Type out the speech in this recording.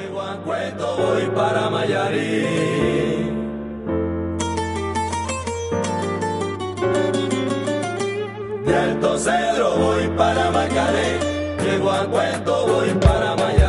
Llego a Cueto, voy para Mayarí. De Alto Cedro voy para Macaré. Llego a Cueto, voy para Mayarí.